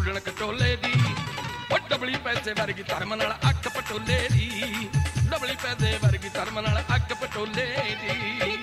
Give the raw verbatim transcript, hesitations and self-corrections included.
ਸੂਰਣ ਕਟੋਲੇ ਦੀ। ਉਹ ਡਬਲੀ ਪੈਸੇ ਵਰਗੀ ਧਰਮ ਨਾਲ ਅੱਖ ਪਟੋਲੇ ਦੀ, ਡਬਲੀ ਪੈਸੇ ਵਰਗੀ ਧਰਮ ਨਾਲ ਅੱਖ ਪਟੋਲੇ ਦੀ।